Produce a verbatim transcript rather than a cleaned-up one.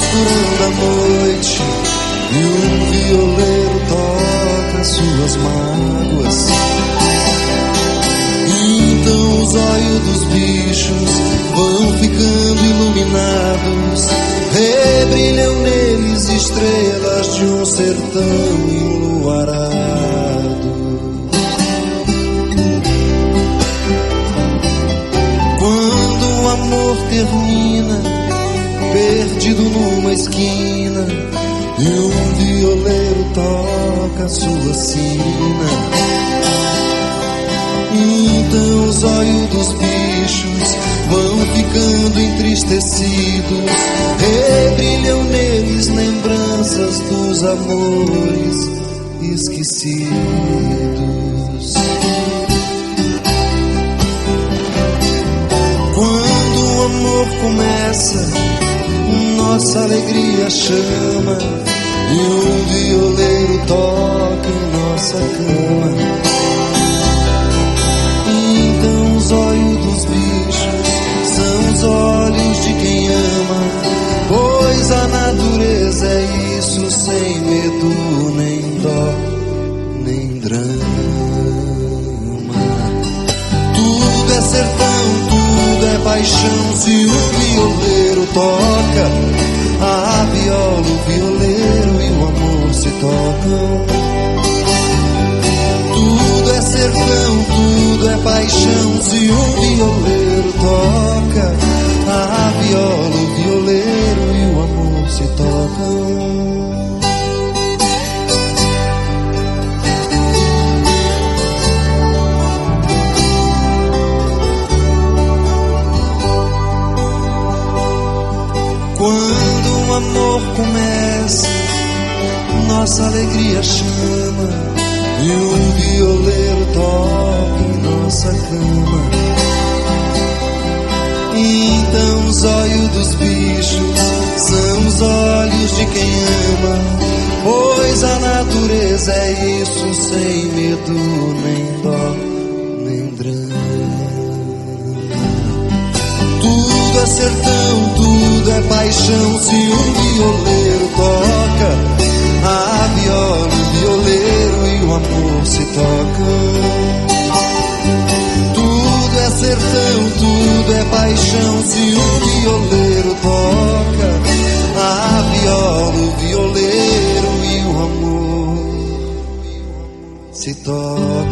durando a noite e um violeiro toca suas mágoas. Então os olhos dos bichos vão ficando iluminados, rebrilham neles estrelas de um sertão enluarado. Quando o amor termina, perdido numa esquina, e um violeiro toca a sua sina, então os olhos dos bichos vão ficando entristecidos, rebrilham neles lembranças dos amores esquecidos. Quando o amor começa, nossa alegria chama, e um violeiro toca em nossa cama. Então os olhos dos bichos são os olhos de quem ama, pois a natureza é isso, sem medo, nem dó, nem drama. Tudo é sertão, tudo é paixão, se o violeiro toca, a viola, o violeiro e o amor se tocam. Tudo é sertão, tudo é paixão, se o violeiro toca, a viola, o violeiro e o amor se tocam. Quando o amor começa, nossa alegria chama, e um violeiro toca em nossa cama. Então os olhos dos bichos são os olhos de quem ama, pois a natureza é isso, sem medo, nem dó, nem drama. Tudo é sertão, tudo é paixão, se um violeiro toca, a viola, o violeiro e o amor se tocam. Tudo é sertão, tudo é paixão, se um violeiro toca, a viola, o violeiro e o amor se tocam.